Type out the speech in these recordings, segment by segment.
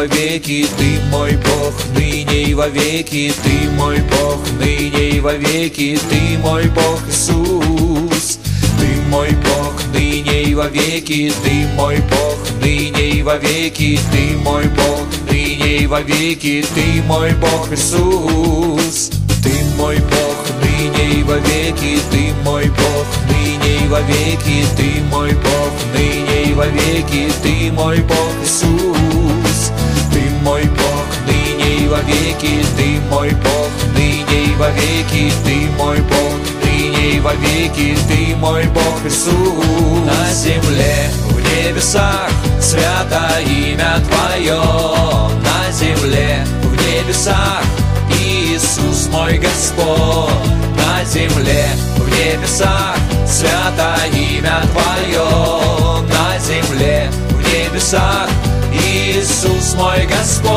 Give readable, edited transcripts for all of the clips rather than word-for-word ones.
вовеки, ты мой Бог, ныне и вовеки, ты мой Бог, ныне и вовеки, ты мой Бог Иисус. Ты мой Бог, ныне и вовеки, ты мой Бог, ныне и вовеки, ты мой Бог, ныне и вовеки, ты мой Бог Иисус. Ты мой Бог, ныне и вовеки, ты мой Бог, ныне и вовеки, ты мой Бог, ныне и вовеки, ты мой Бог Иисус. Ты мой Бог, ныне и вовеки, ты мой Бог, ныне и вовеки, ты мой Бог, ныне и вовеки, ты мой Бог Иисус. На земле, в небесах, свято имя Твое. На земле, в небесах, Иисус мой Господь. На земле, в небесах, свято имя Твое. На земле, в небесах, Иисус мой Господь.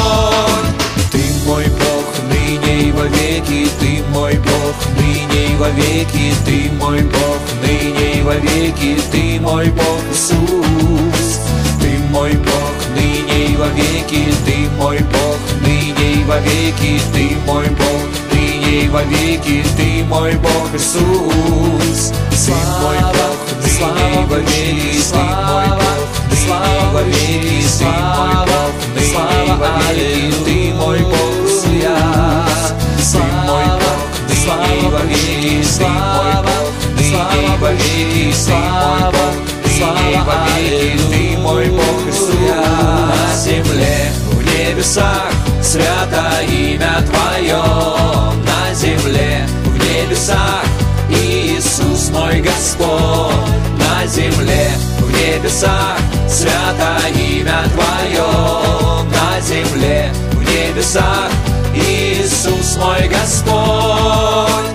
Ты мой Бог, ныне и вовеки, ты мой Бог, ныне и вовеки, ты мой Бог, ныне и вовеки, ты мой Бог Иисус. Ты мой Бог, ныне и вовеки, ты мой Бог, ныне и вовеки, ты мой Бог, ныне и вовеки, ты мой Бог Иисус. Ты мой Бог, ныне и вовеки, ты мой Бог, ныне и вовеки, ты мой Бог, ныне и вовеки, ты мой Бог Иисус. Ты мой Бог, ныне и вовеки, ты мой Бог, ныне и вовеки, ты мой Бог, ныне и вовеки, ты мой Бог Иисус. На земле, в небесах, свято имя Твое. На земле, в небесах, Иисус мой Господь. На земле, в небесах, свято имя Твое. На земле, в небесах, Иисус мой Господь.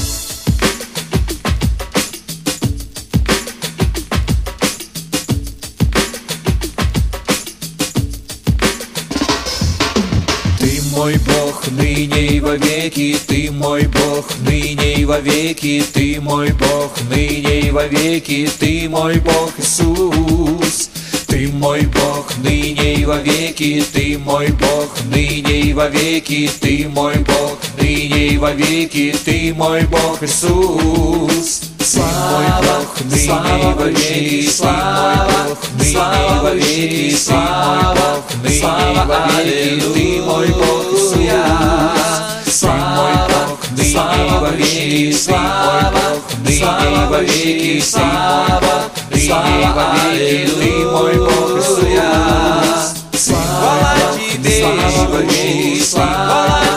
Ты мой Бог, ныне и вовеки, ты мой Бог, ныне и вовеки, ты мой Бог, ныне и вовеки, ты мой Бог Иисус. Ты мой Бог, ныне и вовеки, ты мой Бог, ныне и вовеки, ты мой Бог, ныне и вовеки, ты мой Бог Иисус. Ты мой Бог, ныне и вовеки, ты мой Бог, ныне и вовеки, ты мой Бог, ныне и вовеки, ты мой Бог Иисус. Ты мой Бог, ныне и вовеки, ты мой Бог, ныне и вовеки, ты мой Бог, ныне и вовеки, ты мой Бог Иисус. Слава Тебе, Господи, слава